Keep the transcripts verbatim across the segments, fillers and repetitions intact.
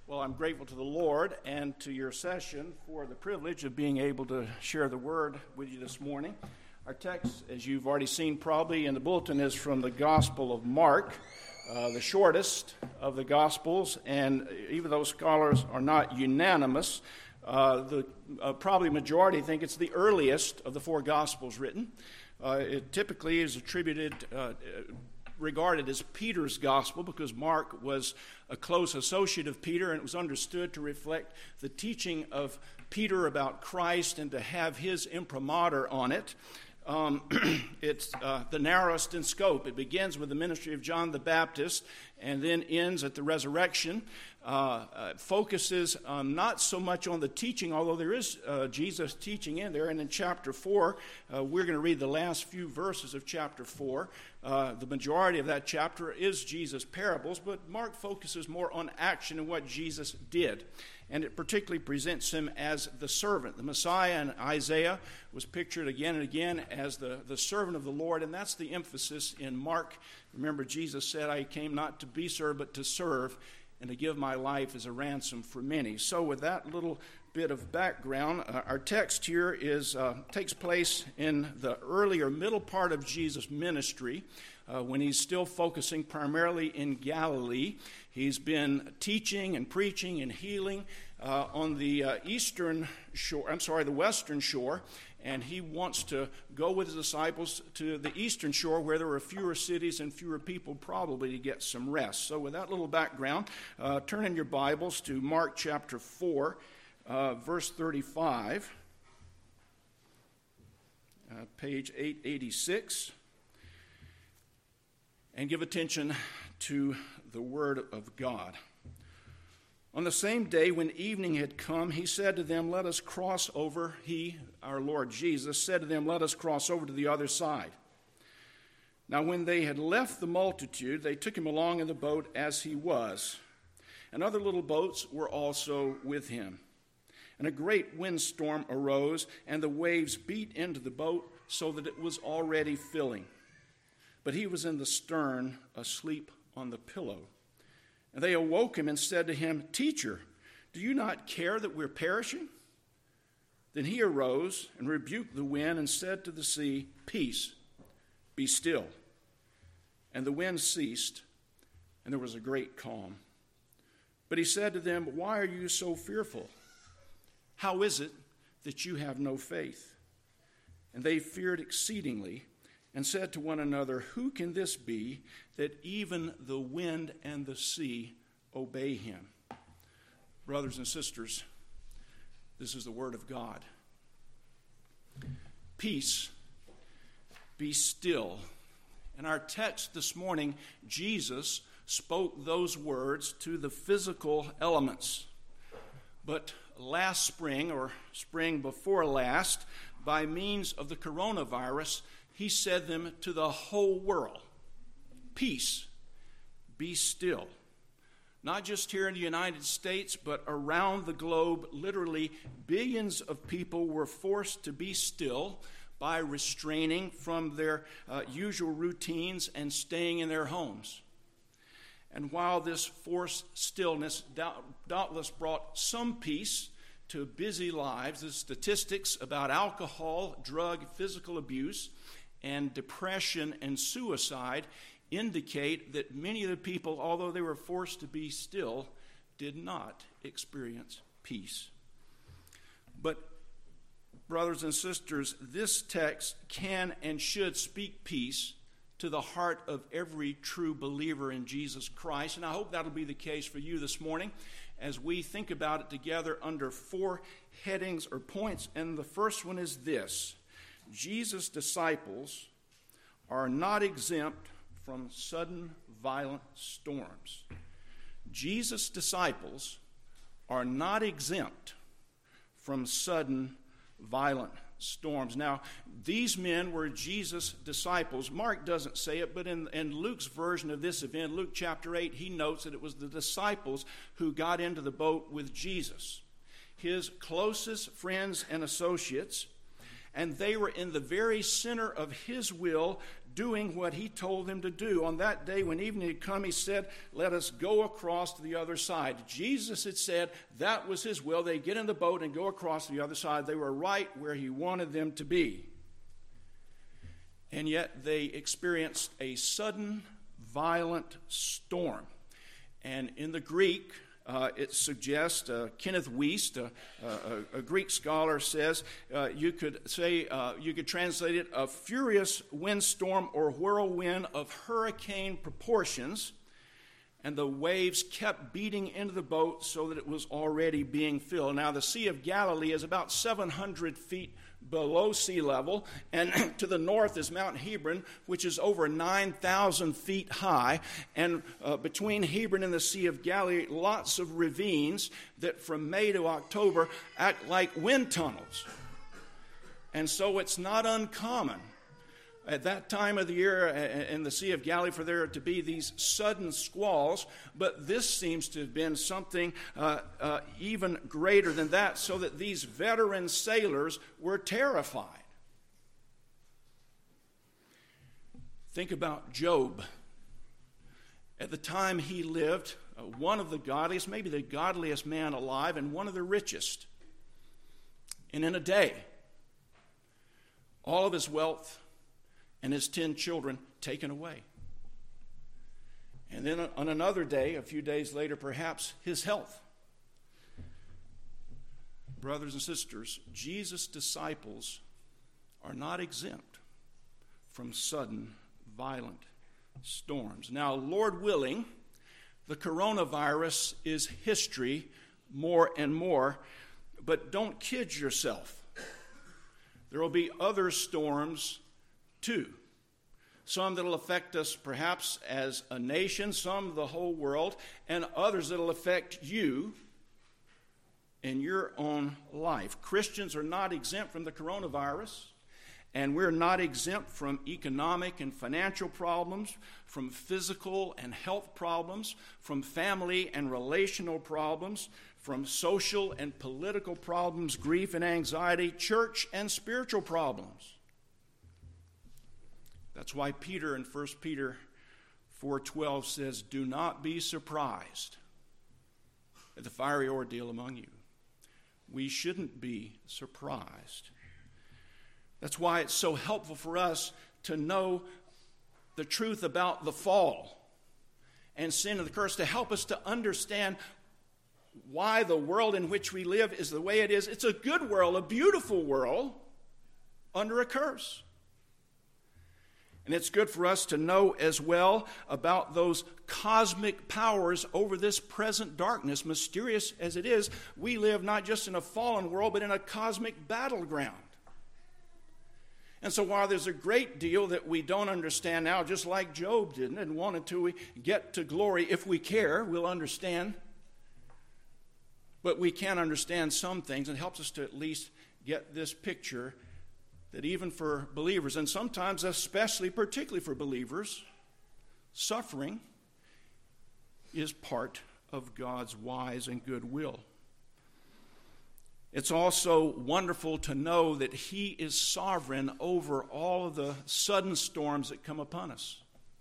Well, I'm grateful to the Lord and to your session for the privilege of being able to share the word with you this morning. Our text, as you've already seen probably in the bulletin, is from the Gospel of Mark, uh, the shortest of the Gospels, and even though scholars are not unanimous, uh, the uh, probably majority think it's the earliest of the four Gospels written. Uh, it typically is attributed uh, regarded as Peter's gospel because Mark was a close associate of Peter, and it was understood to reflect the teaching of Peter about Christ and to have his imprimatur on it. Um, it's uh, the narrowest in scope. It begins with the ministry of John the Baptist and then ends at the resurrection. Uh, uh, focuses um, not so much on the teaching, although there is uh, Jesus teaching in there. And in chapter four, uh, we're going to read the last few verses of chapter four. Uh, the majority of that chapter is Jesus' parables, but Mark focuses more on action and what Jesus did. And it particularly presents him as the servant. The Messiah in Isaiah was pictured again and again as the, the servant of the Lord, and that's the emphasis in Mark. Remember, Jesus said, I came not to be served, but to serve, and to give my life as a ransom for many. So with that little bit of background, uh, our text here is uh, takes place in the earlier middle part of Jesus' ministry, uh, when he's still focusing primarily in Galilee. He's been teaching and preaching and healing uh, on the uh, eastern shore, I'm sorry, the western shore, and he wants to go with his disciples to the eastern shore where there are fewer cities and fewer people probably to get some rest. So with that little background, uh, turn in your Bibles to Mark chapter four, uh, verse thirty-five, uh, page eight eighty-six, and give attention to the Word of God. On the same day when evening had come, he said to them, let us cross over. He, our Lord Jesus, said to them, let us cross over to the other side. Now when they had left the multitude, they took him along in the boat as he was. And other little boats were also with him. And a great windstorm arose, and the waves beat into the boat so that it was already filling. But he was in the stern, asleep on the pillow. And they awoke him and said to him, Teacher, do you not care that we're perishing? Then he arose and rebuked the wind and said to the sea, Peace, be still. And the wind ceased, and there was a great calm. But he said to them, Why are you so fearful? How is it that you have no faith? And they feared exceedingly, and said to one another, Who can this be that even the wind and the sea obey him? Brothers and sisters, this is the word of God. Peace, be still. In our text this morning, Jesus spoke those words to the physical elements. But last spring, or spring before last, by means of the coronavirus, he said them to the whole world. Peace, be still. Not just here in the United States, but around the globe, literally billions of people were forced to be still by restraining from their uh, usual routines and staying in their homes. And while this forced stillness doubt, doubtless brought some peace to busy lives, the statistics about alcohol, drug, physical abuse, and depression and suicide indicate that many of the people, although they were forced to be still, did not experience peace. But, brothers and sisters, this text can and should speak peace to the heart of every true believer in Jesus Christ. And I hope that'll be the case for you this morning as we think about it together under four headings or points. And the first one is this: Jesus' disciples are not exempt from sudden violent storms. Jesus' disciples are not exempt from sudden violent storms. Now, these men were Jesus' disciples. Mark doesn't say it, but in, in Luke's version of this event, Luke chapter eight, he notes that it was the disciples who got into the boat with Jesus, his closest friends and associates, and they were in the very center of his will doing what he told them to do. On that day, when evening had come, he said, let us go across to the other side. Jesus had said that was his will. They get in the boat and go across to the other side. They were right where he wanted them to be. And yet they experienced a sudden, violent storm. And in the Greek, Uh, it suggests, uh, Kenneth Wiest, uh, uh, a, a Greek scholar, says uh, you could say, uh, you could translate it, a furious windstorm or whirlwind of hurricane proportions, and the waves kept beating into the boat so that it was already being filled. Now, the Sea of Galilee is about seven hundred feet below sea level, and to the north is Mount Hebron, which is over nine thousand feet high, and uh, between Hebron and the Sea of Galilee, lots of ravines that from May to October act like wind tunnels. And so it's not uncommon at that time of the year in the Sea of Galilee for there to be these sudden squalls, but this seems to have been something uh, uh, even greater than that, so that these veteran sailors were terrified. Think about Job. At the time he lived, uh, one of the godliest, maybe the godliest man alive, and one of the richest. And in a day, all of his wealth and his ten children taken away. And then on another day, a few days later perhaps, his health. Brothers and sisters, Jesus' disciples are not exempt from sudden, violent storms. Now, Lord willing, the coronavirus is history more and more, but don't kid yourself. There will be other storms too. Some that will affect us perhaps as a nation, some the whole world, and others that will affect you in your own life. Christians are not exempt from the coronavirus, and we're not exempt from economic and financial problems, from physical and health problems, from family and relational problems, from social and political problems, grief and anxiety, church and spiritual problems. That's why Peter in First Peter four twelve says, do not be surprised at the fiery ordeal among you. We shouldn't be surprised. That's why it's so helpful for us to know the truth about the fall and sin and the curse, to help us to understand why the world in which we live is the way it is. It's a good world, a beautiful world under a curse. And it's good for us to know as well about those cosmic powers over this present darkness, mysterious as it is. We live not just in a fallen world, but in a cosmic battleground. And so while there's a great deal that we don't understand now, just like Job didn't, and wanted to get to glory, if we care, we'll understand. But we can understand some things, and it helps us to at least get this picture that even for believers, and sometimes especially, particularly for believers, suffering is part of God's wise and good will. It's also wonderful to know that He is sovereign over all of the sudden storms that come upon us.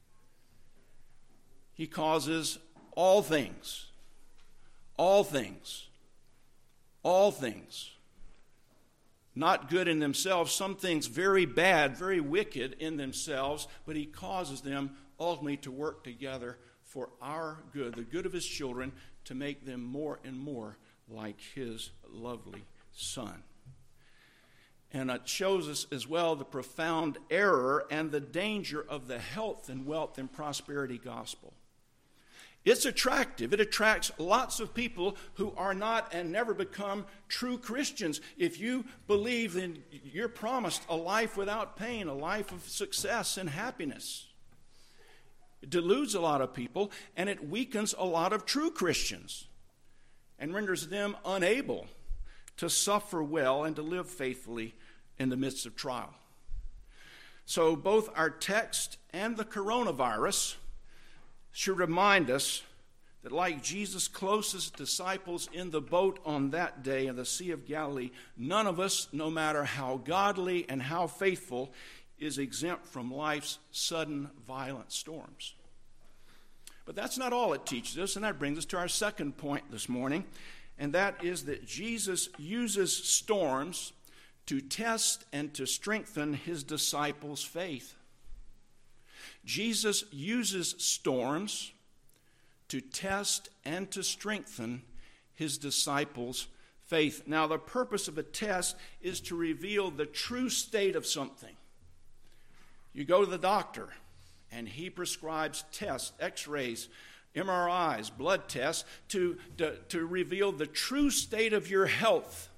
He causes all things, all things, all things, not good in themselves, some things very bad, very wicked in themselves, but He causes them ultimately to work together for our good, the good of His children, to make them more and more like His lovely Son. And it shows us as well the profound error and the danger of the health and wealth and prosperity gospel. It's attractive. It attracts lots of people who are not and never become true Christians. If you believe, then you're promised a life without pain, a life of success and happiness. It deludes a lot of people, and it weakens a lot of true Christians and renders them unable to suffer well and to live faithfully in the midst of trial. So both our text and the coronavirus should remind us that like Jesus' closest disciples in the boat on that day in the Sea of Galilee, none of us, no matter how godly and how faithful, is exempt from life's sudden violent storms. But that's not all it teaches us, and that brings us to our second point this morning, and that is that Jesus uses storms to test and to strengthen his disciples' faith. Jesus uses storms to test and to strengthen his disciples' faith. Now, the purpose of a test is to reveal the true state of something. You go to the doctor, and he prescribes tests, x-rays, M R Is, blood tests, to, to, to reveal the true state of your health.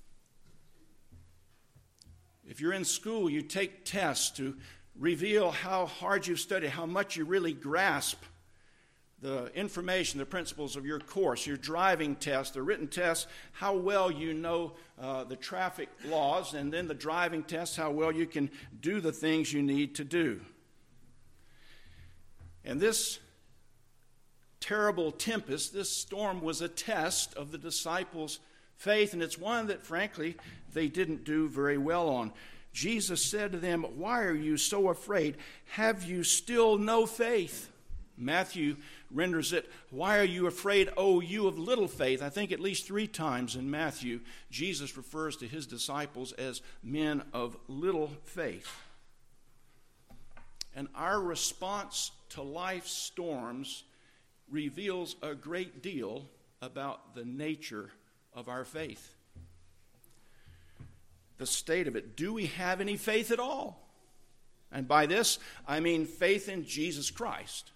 If you're in school, you take tests to reveal how hard you've studied, how much you really grasp the information, the principles of your course, your driving test, the written test, how well you know uh, the traffic laws, and then the driving test, how well you can do the things you need to do. And this terrible tempest, this storm, was a test of the disciples' faith, and it's one that, frankly, they didn't do very well on. Jesus said to them, "Why are you so afraid? Have you still no faith?" Matthew renders it, "Why are you afraid, O you of little faith?" I think at least three times in Matthew, Jesus refers to his disciples as men of little faith. And our response to life's storms reveals a great deal about the nature of our faith. The state of it. Do we have any faith at all? And by this, I mean faith in Jesus Christ.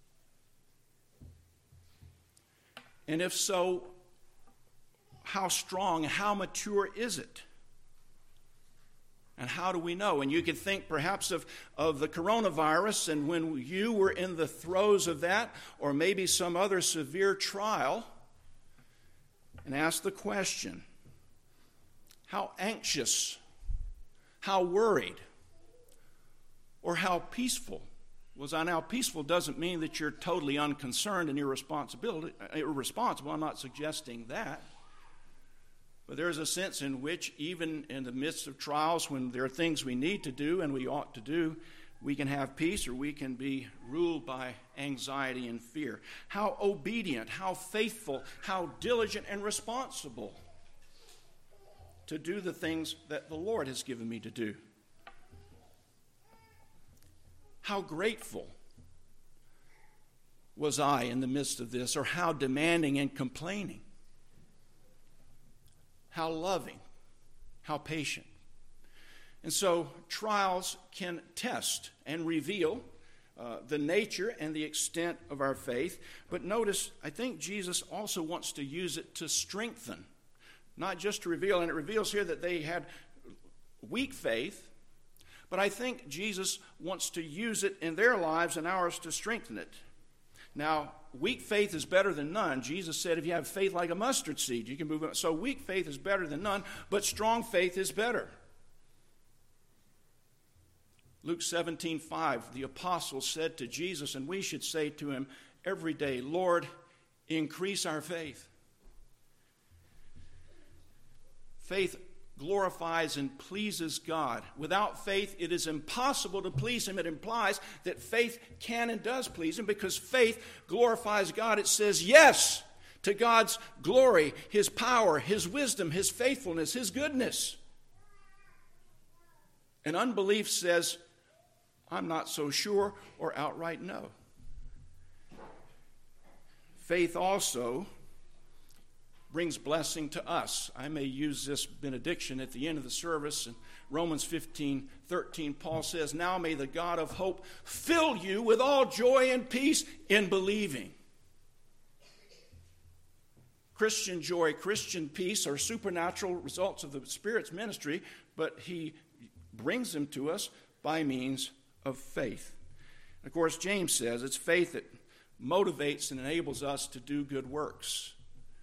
And if so, how strong, how mature is it? And how do we know? And you could think perhaps of, of the coronavirus, and when you were in the throes of that, or maybe some other severe trial, and ask the question, how anxious, how worried, or how peaceful was I? Now, peaceful doesn't mean that you're totally unconcerned and irresponsible. irresponsible. I'm not suggesting that. But there is a sense in which, even in the midst of trials, when there are things we need to do and we ought to do, we can have peace, or we can be ruled by anxiety and fear. How obedient, how faithful, how diligent and responsible to do the things that the Lord has given me to do. How grateful was I in the midst of this, or how demanding and complaining? How loving, how patient. And so trials can test and reveal uh, the nature and the extent of our faith. But notice, I think Jesus also wants to use it to strengthen, not just to reveal. And it reveals here that they had weak faith, but I think Jesus wants to use it in their lives and ours to strengthen it. Now, weak faith is better than none. Jesus said if you have faith like a mustard seed, you can move on. So weak faith is better than none, but strong faith is better. Luke seventeen five, the apostles said to Jesus, and we should say to him every day, "Lord, increase our faith." Faith glorifies and pleases God. Without faith, it is impossible to please him. It implies that faith can and does please him, because faith glorifies God. It says yes to God's glory, his power, his wisdom, his faithfulness, his goodness. And unbelief says, I'm not so sure, or outright no. Faith also brings blessing to us. I may use this benediction at the end of the service. In Romans fifteen thirteen, Paul says, "Now may the God of hope fill you with all joy and peace in believing." Christian joy, Christian peace are supernatural results of the Spirit's ministry, but he brings them to us by means of faith. And of course, James says it's faith that motivates and enables us to do good works.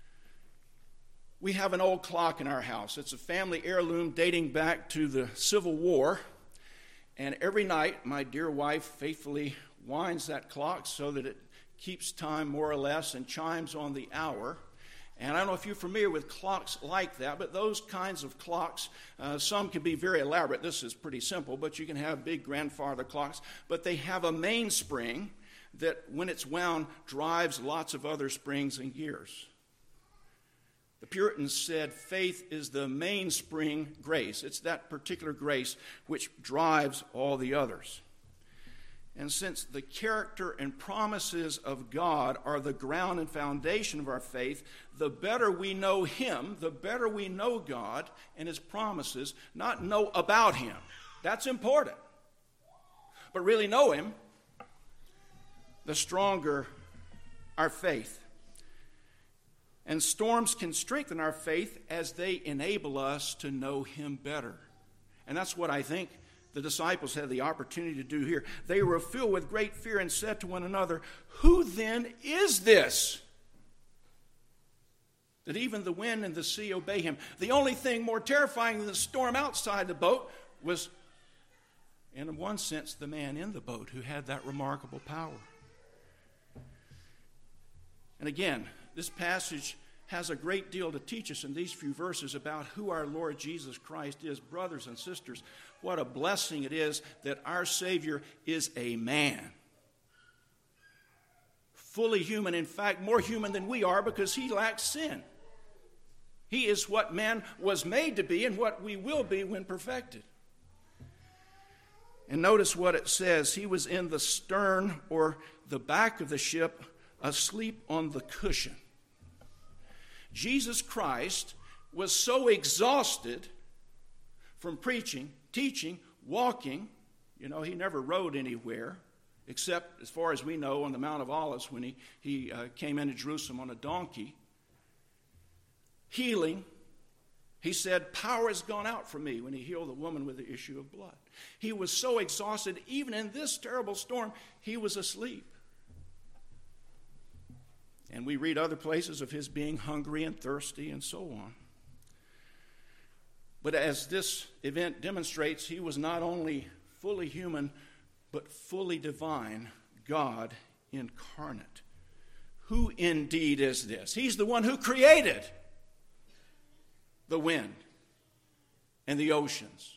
We have an old clock in our house. It's a family heirloom dating back to the Civil War. And every night, my dear wife faithfully winds that clock so that it keeps time more or less and chimes on the hour. And I don't know if you're familiar with clocks like that, but those kinds of clocks, uh, some can be very elaborate. This is pretty simple, but you can have big grandfather clocks. But they have a mainspring that, when it's wound, drives lots of other springs and gears. The Puritans said faith is the mainspring grace. It's that particular grace which drives all the others. And since the character and promises of God are the ground and foundation of our faith, the better we know Him, the better we know God and His promises, not know about Him. That's important. But really know Him, the stronger our faith. And storms can strengthen our faith as they enable us to know Him better. And that's what I think the disciples had the opportunity to do here. They were filled with great fear and said to one another, "Who then is this, that even the wind and the sea obey Him?" The only thing more terrifying than the storm outside the boat was, in one sense, the man in the boat who had that remarkable power. And again, this passage has a great deal to teach us in these few verses about who our Lord Jesus Christ is. Brothers and sisters, what a blessing it is that our Savior is a man. Fully human, in fact, more human than we are, because He lacks sin. He is what man was made to be and what we will be when perfected. And notice what it says. He was in the stern, or the back of the ship, asleep on the cushion. Jesus Christ was so exhausted from preaching, teaching, walking. You know, He never rode anywhere, except, as far as we know, on the Mount of Olives when he, he uh, came into Jerusalem on a donkey. Healing. He said, "Power has gone out from me," when He healed the woman with the issue of blood. He was so exhausted, even in this terrible storm, He was asleep. And we read other places of His being hungry and thirsty and so on. But as this event demonstrates, He was not only fully human, but fully divine, God incarnate. Who indeed is this? He's the one who created the wind and the oceans.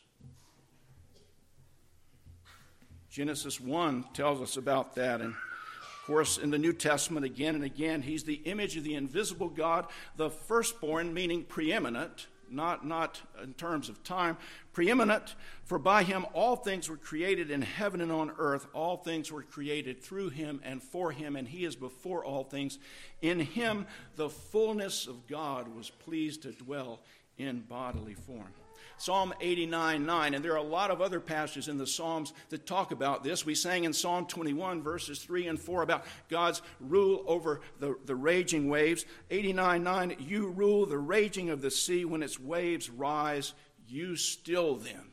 Genesis one tells us about that. And of course, in the New Testament, again and again, He's the image of the invisible God, the firstborn, meaning preeminent, not, not in terms of time, preeminent, for by Him all things were created in heaven and on earth. All things were created through Him and for Him, and He is before all things. In Him the fullness of God was pleased to dwell in bodily form. Psalm eighty-nine nine, and there are a lot of other passages in the Psalms that talk about this. We sang in Psalm twenty-one, verses three and four, about God's rule over the, the raging waves. eighty-nine nine, "You rule the raging of the sea. When its waves rise, you still them."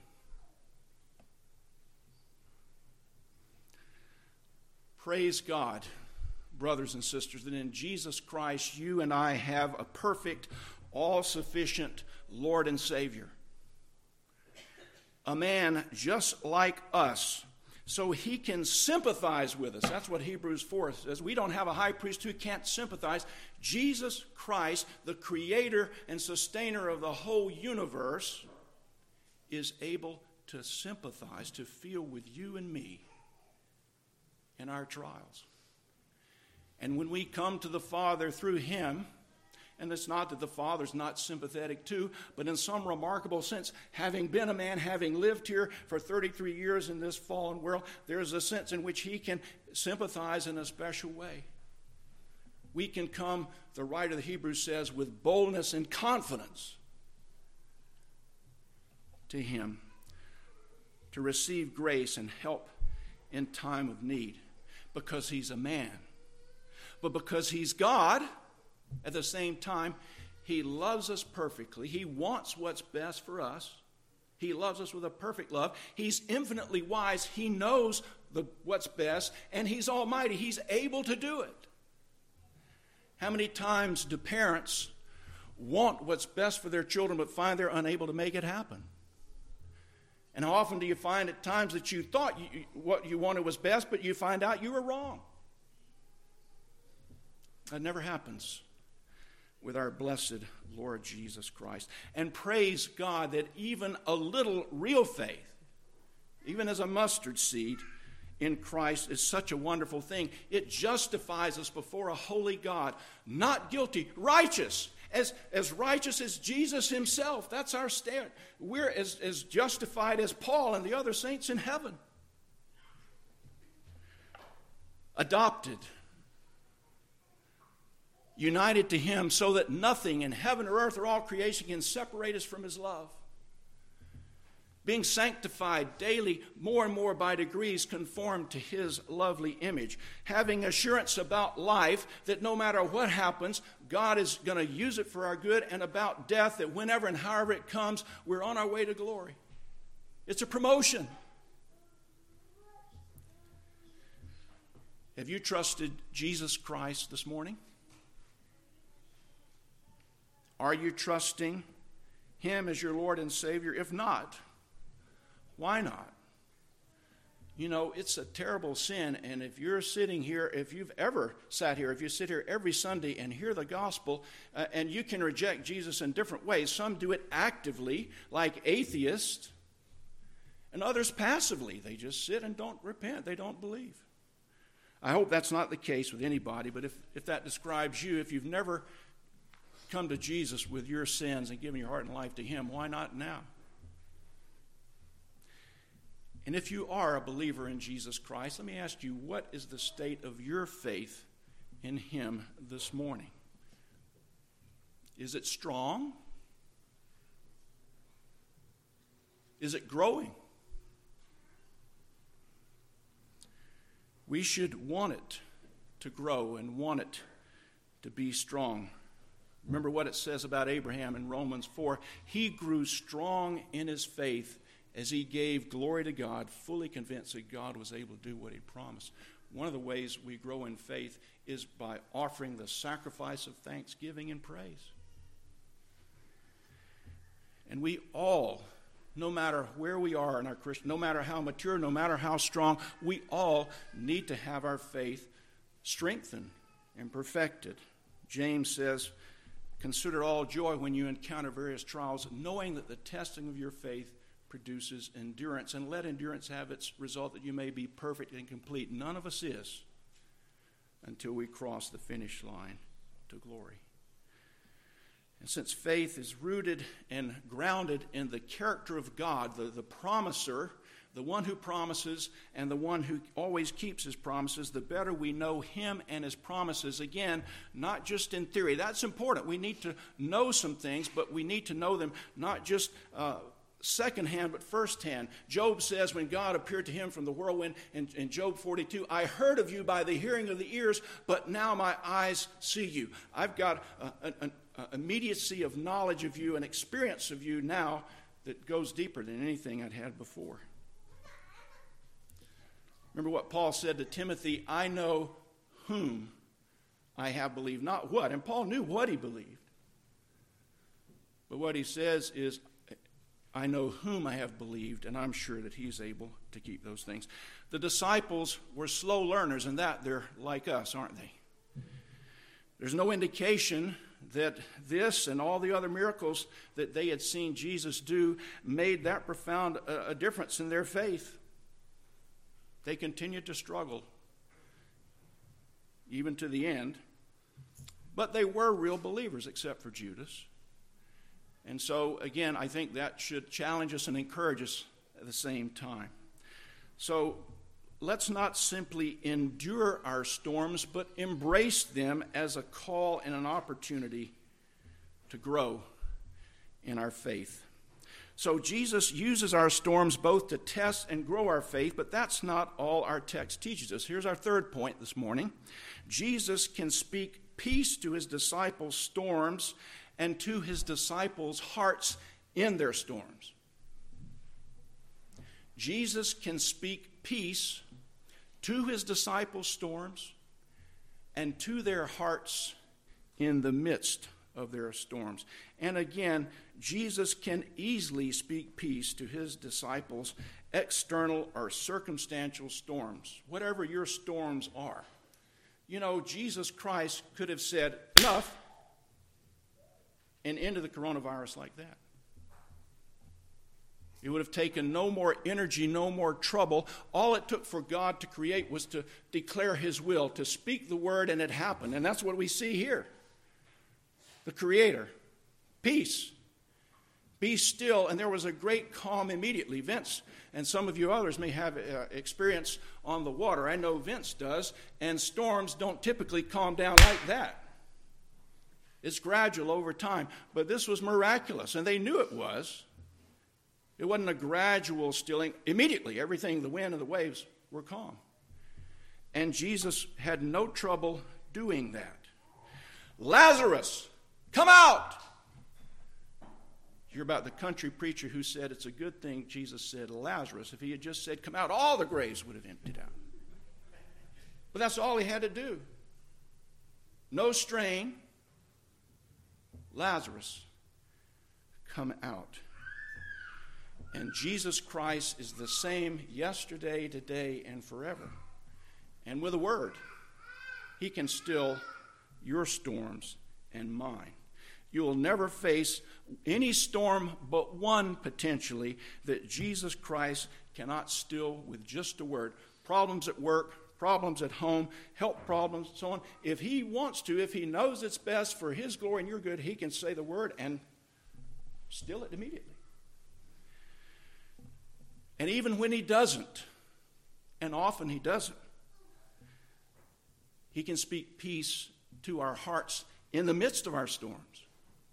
Praise God, brothers and sisters, that in Jesus Christ you and I have a perfect, all-sufficient Lord and Savior. A man just like us, so He can sympathize with us. That's what Hebrews four says. We don't have a high priest who can't sympathize. Jesus Christ, the creator and sustainer of the whole universe, is able to sympathize, to feel with you and me in our trials. And when we come to the Father through Him, and it's not that the Father's not sympathetic too, but in some remarkable sense, having been a man, having lived here for thirty-three years in this fallen world, there's a sense in which He can sympathize in a special way. We can come, the writer of the Hebrews says, with boldness and confidence to Him to receive grace and help in time of need, because He's a man. But because He's God, at the same time, He loves us perfectly. He wants what's best for us. He loves us with a perfect love. He's infinitely wise. He knows the, what's best, and He's almighty. He's able to do it. How many times do parents want what's best for their children but find they're unable to make it happen? And how often do you find at times that you thought you, what you wanted was best, but you find out you were wrong? That never happens with our blessed Lord Jesus Christ. And praise God that even a little real faith, even as a mustard seed in Christ, is such a wonderful thing. It justifies us before a holy God, not guilty, righteous, as, as righteous as Jesus himself. That's our stand. We're as, as justified as Paul and the other saints in heaven. Adopted, united to him, so that nothing in heaven or earth or all creation can separate us from his love. Being sanctified daily, more and more by degrees, conformed to his lovely image. Having assurance about life, that no matter what happens, God is going to use it for our good, and about death, that whenever and however it comes, we're on our way to glory. It's a promotion. Have you trusted Jesus Christ this morning? Are you trusting him as your Lord and Savior? If not, why not? You know, it's a terrible sin, and if you're sitting here, if you've ever sat here, if you sit here every Sunday and hear the gospel, uh, and you can reject Jesus in different ways. Some do it actively, like atheists, and others passively. They just sit and don't repent. They don't believe. I hope that's not the case with anybody, but if, if that describes you, if you've never come to Jesus with your sins and given your heart and life to him, why not now? And if you are a believer in Jesus Christ, let me ask you, what is the state of your faith in him this morning? Is it strong? Is it growing? We should want it to grow and want it to be strong. Remember what it says about Abraham in Romans four. He grew strong in his faith as he gave glory to God, fully convinced that God was able to do what he promised. One of the ways we grow in faith is by offering the sacrifice of thanksgiving and praise. And we all, no matter where we are in our Christian, no matter how mature, no matter how strong, we all need to have our faith strengthened and perfected. James says, consider all joy when you encounter various trials, knowing that the testing of your faith produces endurance. And let endurance have its result, that you may be perfect and complete. None of us is until we cross the finish line to glory. And since faith is rooted and grounded in the character of God, the, the promiser, the one who promises and the one who always keeps his promises, the better we know him and his promises. Again, not just in theory. That's important. We need to know some things, but we need to know them not just uh, secondhand, but firsthand. Job says when God appeared to him from the whirlwind in, in Job forty-two, I heard of you by the hearing of the ears, but now my eyes see you. I've got an immediacy of knowledge of you, an experience of you now that goes deeper than anything I'd had before. Remember what Paul said to Timothy, I know whom I have believed, not what. And Paul knew what he believed. But what he says is, I know whom I have believed, and I'm sure that he's able to keep those things. The disciples were slow learners, and that they're like us, aren't they? There's no indication that this and all the other miracles that they had seen Jesus do made that profound a, a difference in their faith. They continued to struggle, even to the end. But they were real believers, except for Judas. And so, again, I think that should challenge us and encourage us at the same time. So let's not simply endure our storms, but embrace them as a call and an opportunity to grow in our faith. So Jesus uses our storms both to test and grow our faith, but that's not all our text teaches us. Here's our third point this morning. Jesus can speak peace to his disciples' storms and to his disciples' hearts in their storms. Jesus can speak peace to his disciples' storms and to their hearts in the midst of their storms. And again, Jesus can easily speak peace to his disciples' external or circumstantial storms, whatever your storms are. You know, Jesus Christ could have said, enough, and ended the coronavirus like that. It would have taken no more energy, no more trouble. All it took for God to create was to declare his will, to speak the word, and it happened. And that's what we see here. The Creator, peace, be still. And there was a great calm immediately. Vince and some of you others may have uh, experience on the water. I know Vince does. And storms don't typically calm down like that. It's gradual over time. But this was miraculous, and they knew it was. It wasn't a gradual stilling. Immediately, everything, the wind and the waves, were calm. And Jesus had no trouble doing that. Lazarus, come out! You're about the country preacher who said it's a good thing Jesus said Lazarus. If he had just said come out, all the graves would have emptied out. But that's all he had to do. No strain. Lazarus, come out. And Jesus Christ is the same yesterday, today, and forever. And with a word, he can still your storms and mine. You will never face any storm but one, potentially, that Jesus Christ cannot still with just a word. Problems at work, problems at home, health problems, so on. If he wants to, if he knows it's best for his glory and your good, he can say the word and still it immediately. And even when he doesn't, and often he doesn't, he can speak peace to our hearts in the midst of our storms.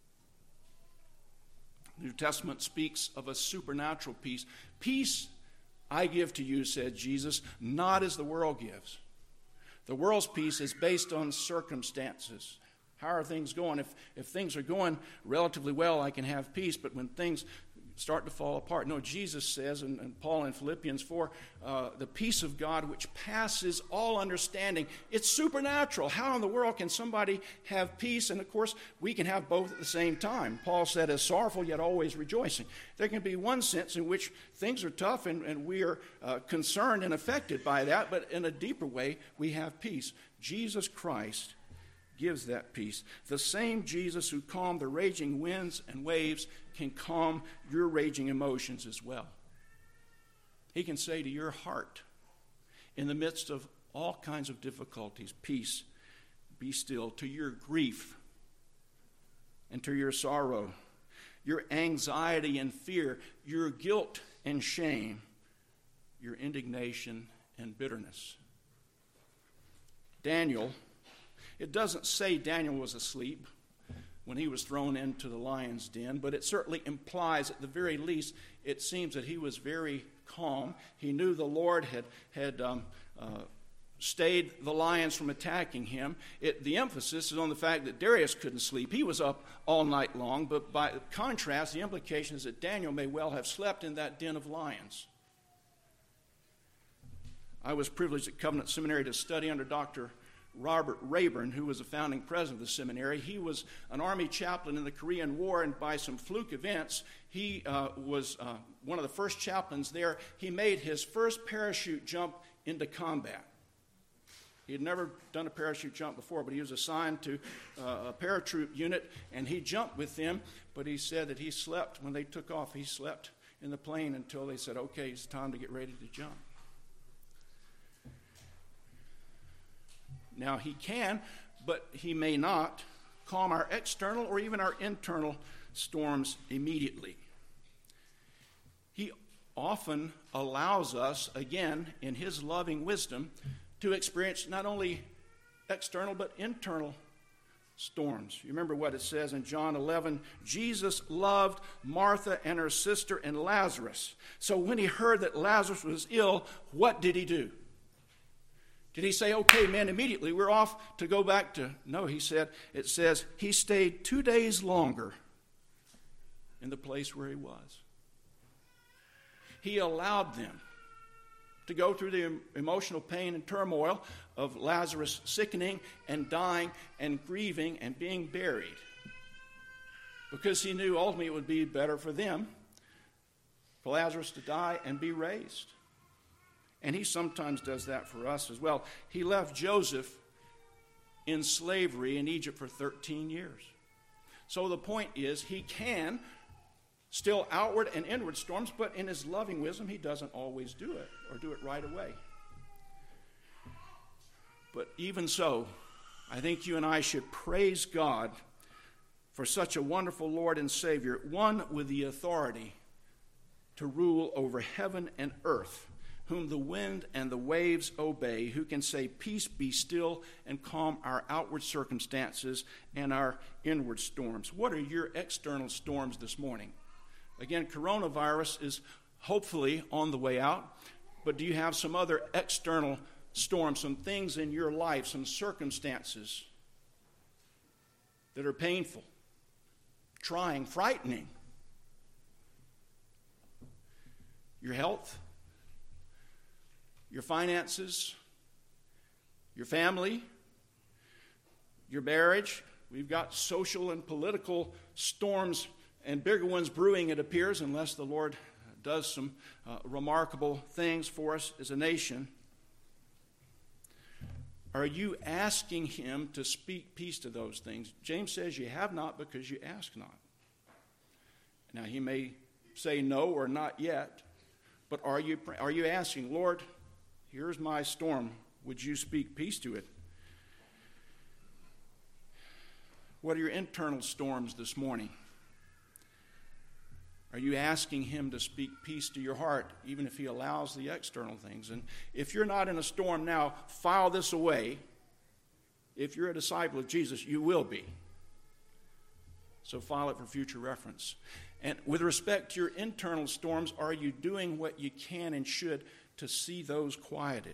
The New Testament speaks of a supernatural peace. Peace I give to you, said Jesus, not as the world gives. The world's peace is based on circumstances. How are things going? If, if things are going relatively well, I can have peace, but when things start to fall apart. No, Jesus says, and, and Paul in Philippians four, uh, the peace of God which passes all understanding. It's supernatural. How in the world can somebody have peace? And of course, we can have both at the same time. Paul said, as sorrowful yet always rejoicing. There can be one sense in which things are tough and, and we are uh, concerned and affected by that, but in a deeper way, we have peace. Jesus Christ gives that peace. The same Jesus who calmed the raging winds and waves can calm your raging emotions as well. He can say to your heart, in the midst of all kinds of difficulties, peace, be still. To your grief and to your sorrow, your anxiety and fear, your guilt and shame, your indignation and bitterness. Daniel, it doesn't say Daniel was asleep when he was thrown into the lion's den, but it certainly implies, at the very least, it seems that he was very calm. He knew the Lord had, had um, uh, stayed the lions from attacking him. It, the emphasis is on the fact that Darius couldn't sleep. He was up all night long, but by contrast, the implication is that Daniel may well have slept in that den of lions. I was privileged at Covenant Seminary to study under Doctor Robert Rayburn, who was the founding president of the seminary. He was an army chaplain in the Korean War, and by some fluke events, he uh, was uh, one of the first chaplains there. He made his first parachute jump into combat. He had never done a parachute jump before, but he was assigned to uh, a paratroop unit, and he jumped with them, but he said that he slept. When they took off, he slept in the plane until they said, okay, it's time to get ready to jump. Now, he can, but he may not calm our external or even our internal storms immediately. He often allows us, again, in his loving wisdom, to experience not only external but internal storms. You remember what it says in John eleven, Jesus loved Martha and her sister and Lazarus. So when he heard that Lazarus was ill, what did he do? Did he say, okay, man, immediately we're off to go back to... No, he said, it says, he stayed two days longer in the place where he was. He allowed them to go through the emotional pain and turmoil of Lazarus sickening and dying and grieving and being buried, because he knew ultimately it would be better for them, for Lazarus to die and be raised. And he sometimes does that for us as well. He left Joseph in slavery in Egypt for thirteen years. So the point is, he can still outward and inward storms, but in his loving wisdom, he doesn't always do it or do it right away. But even so, I think you and I should praise God for such a wonderful Lord and Savior, one with the authority to rule over heaven and earth, whom the wind and the waves obey, who can say, "Peace, be still," and calm our outward circumstances and our inward storms. What are your external storms this morning? Again, coronavirus is hopefully on the way out, but do you have some other external storms, some things in your life, some circumstances that are painful, trying, frightening? Your health, your finances, your family, your marriage. We've got social and political storms and bigger ones brewing, it appears, unless the Lord does some uh, remarkable things for us as a nation. Are you asking him to speak peace to those things? James says you have not because you ask not. Now, he may say no or not yet, but are you, are you asking, Lord, here's my storm. Would you speak peace to it? What are your internal storms this morning? Are you asking him to speak peace to your heart, even if he allows the external things? And if you're not in a storm now, file this away. If you're a disciple of Jesus, you will be. So file it for future reference. And with respect to your internal storms, are you doing what you can and should to see those quieted?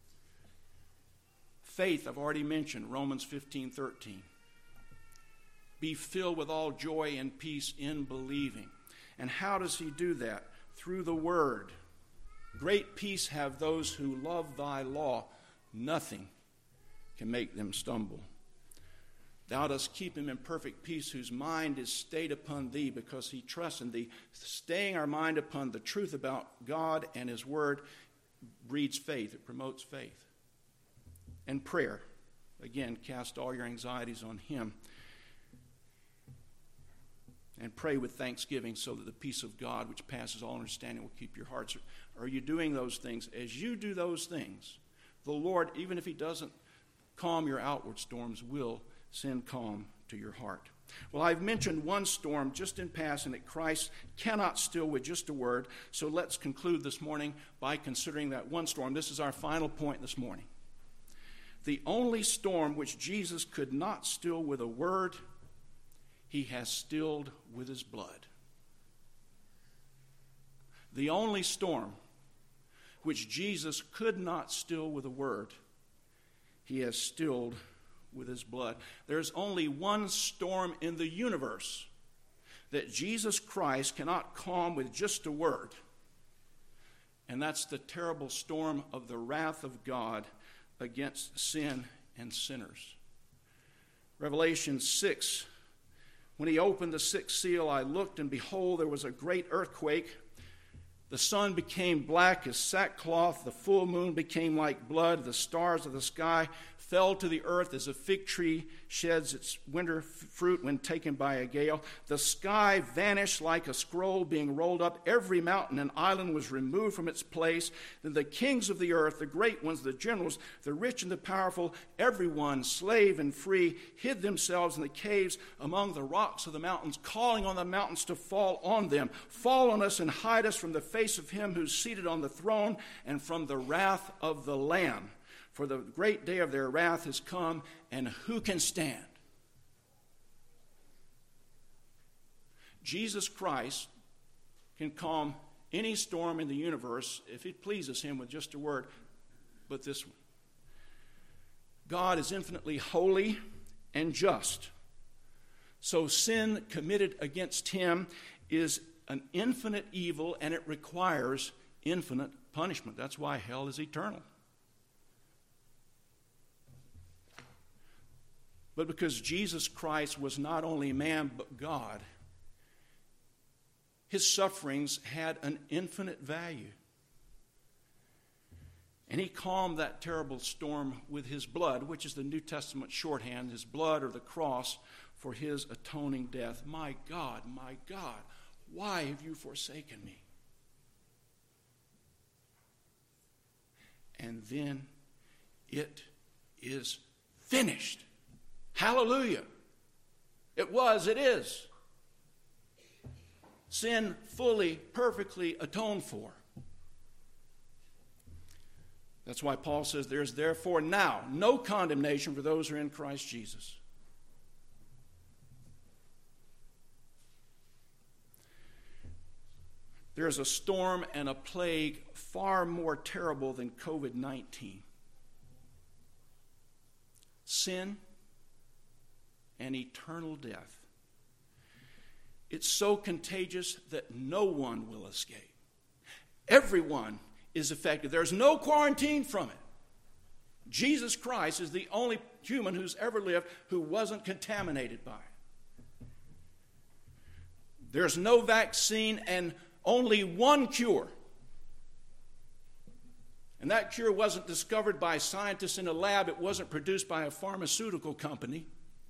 Faith, I've already mentioned, Romans fifteen thirteen. Be filled with all joy and peace in believing. And how does he do that? Through the word. Great peace have those who love thy law. Nothing can make them stumble. Thou dost keep him in perfect peace, whose mind is stayed upon thee, because he trusts in thee. Staying our mind upon the truth about God and his word breeds faith. It promotes faith. And prayer. Again, cast all your anxieties on him. And pray with thanksgiving, so that the peace of God, which passes all understanding, will keep your hearts. Are you doing those things? As you do those things, the Lord, even if he doesn't calm your outward storms, will send calm to your heart. Well, I've mentioned one storm just in passing that Christ cannot still with just a word. So let's conclude this morning by considering that one storm. This is our final point this morning. The only storm which Jesus could not still with a word, he has stilled with his blood. The only storm which Jesus could not still with a word, he has stilled with his blood. There's only one storm in the universe that Jesus Christ cannot calm with just a word, and that's the terrible storm of the wrath of God against sin and sinners. Revelation six, when he opened the sixth seal, I looked, and behold, there was a great earthquake. The sun became black as sackcloth, the full moon became like blood, the stars of the sky fell to the earth as a fig tree sheds its winter f- fruit when taken by a gale. The sky vanished like a scroll being rolled up. Every mountain and island was removed from its place. Then the kings of the earth, the great ones, the generals, the rich and the powerful, everyone, slave and free, hid themselves in the caves among the rocks of the mountains, calling on the mountains to fall on them. Fall on us and hide us from the face of him who's seated on the throne and from the wrath of the Lamb. For the great day of their wrath has come, and who can stand? Jesus Christ can calm any storm in the universe if it pleases him with just a word, but this one. God is infinitely holy and just. So sin committed against him is an infinite evil, and it requires infinite punishment. That's why hell is eternal. But because Jesus Christ was not only man but God, his sufferings had an infinite value. And he calmed that terrible storm with his blood, which is the New Testament shorthand, his blood or the cross, for his atoning death. My God, my God, why have you forsaken me? And then it is finished. Hallelujah. It was, it is. Sin fully, perfectly atoned for. That's why Paul says there's therefore now no condemnation for those who are in Christ Jesus. There's a storm and a plague far more terrible than covid nineteen. Sin and eternal death. It's so contagious that no one will escape. Everyone is affected. There's no quarantine from it. Jesus Christ is the only human who's ever lived who wasn't contaminated by it. There's no vaccine and only one cure. And that cure wasn't discovered by scientists in a lab. It wasn't produced by a pharmaceutical company.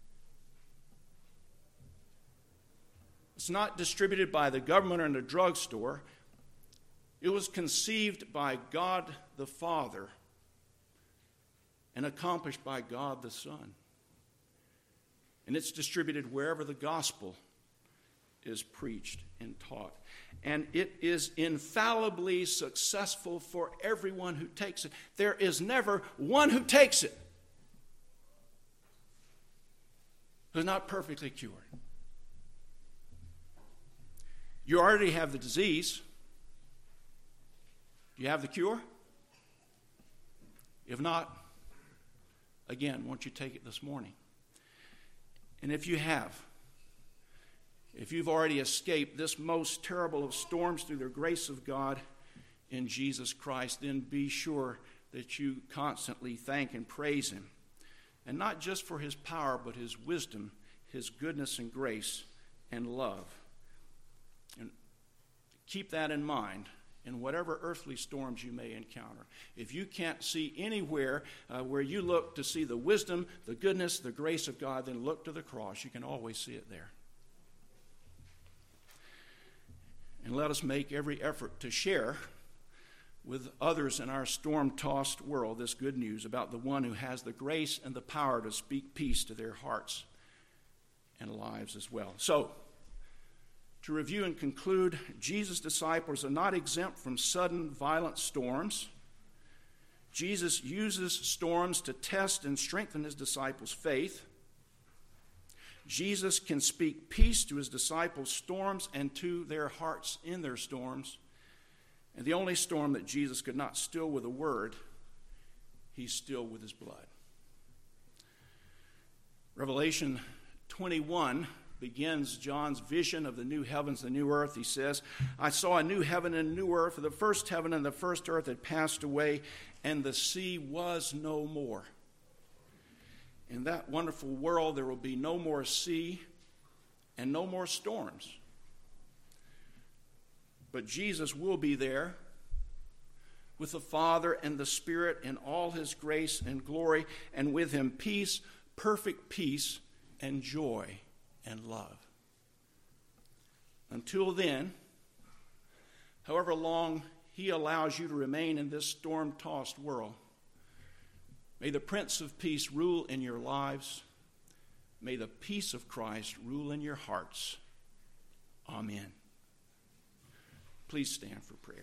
It's not distributed by the government or in a drugstore. It was conceived by God the Father and accomplished by God the Son. And it's distributed wherever the gospel is preached and taught. And it is infallibly successful for everyone who takes it. There is never one who takes it who's not perfectly cured. You already have the disease. Do you have the cure? If not, again, won't you take it this morning? And if you have, if you've already escaped this most terrible of storms through the grace of God in Jesus Christ, then be sure that you constantly thank and praise him. And not just for his power, but his wisdom, his goodness and grace and love. And keep that in mind in whatever earthly storms you may encounter. If you can't see anywhere uh, where you look to see the wisdom, the goodness, the grace of God, then look to the cross. You can always see it there. And let us make every effort to share with others in our storm-tossed world this good news about the one who has the grace and the power to speak peace to their hearts and lives as well. So, to review and conclude, Jesus' disciples are not exempt from sudden, violent storms. Jesus uses storms to test and strengthen his disciples' faith. Jesus can speak peace to his disciples' storms and to their hearts in their storms. And the only storm that Jesus could not still with a word, he stilled with his blood. Revelation twenty-one begins John's vision of the new heavens, the new earth. He says, I saw a new heaven and a new earth, for the first heaven and the first earth had passed away, and the sea was no more. In that wonderful world, there will be no more sea and no more storms. But Jesus will be there with the Father and the Spirit in all his grace and glory, and with him peace, perfect peace, and joy and love. Until then, however long he allows you to remain in this storm-tossed world, may the Prince of Peace rule in your lives. May the peace of Christ rule in your hearts. Amen. Please stand for prayer.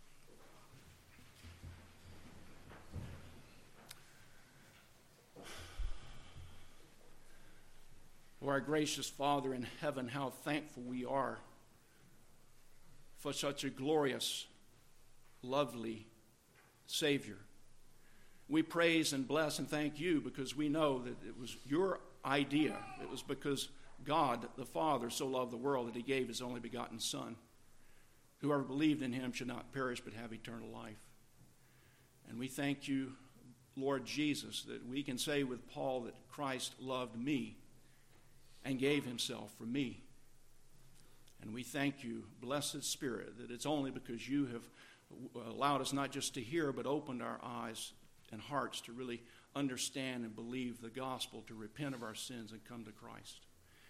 Oh, our gracious Father in heaven, how thankful we are for such a glorious, lovely Savior. We praise and bless and thank you because we know that it was your idea. It was because God, the Father, so loved the world that he gave his only begotten Son. Whoever believed in him should not perish but have eternal life. And we thank you, Lord Jesus, that we can say with Paul that Christ loved me and gave himself for me. And we thank you, blessed Spirit, that it's only because you have allowed us not just to hear, but opened our eyes and hearts to really understand and believe the gospel, to repent of our sins and come to Christ.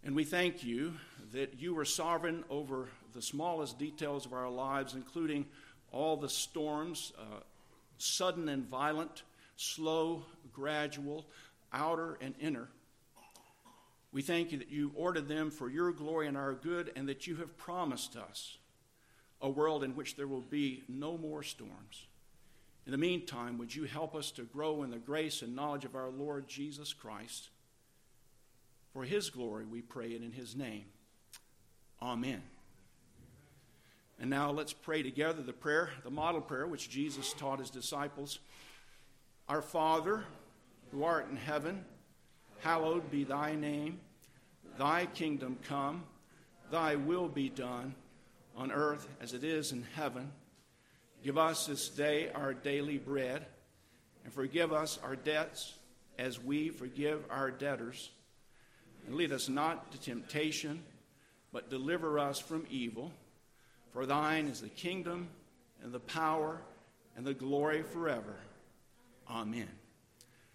And we thank you that you are sovereign over the smallest details of our lives, including all the storms, uh, sudden and violent, slow, gradual, outer and inner. We thank you that you ordered them for your glory and our good, and that you have promised us a world in which there will be no more storms. In the meantime, would you help us to grow in the grace and knowledge of our Lord Jesus Christ? For his glory we pray it in his name. Amen. And now let's pray together the prayer, the model prayer, which Jesus taught his disciples. Our Father, who art in heaven, hallowed be thy name. Thy kingdom come, thy will be done, on earth as it is in heaven. Give us this day our daily bread, and forgive us our debts as we forgive our debtors. And lead us not to temptation, but deliver us from evil. For thine is the kingdom, and the power, and the glory forever. Amen.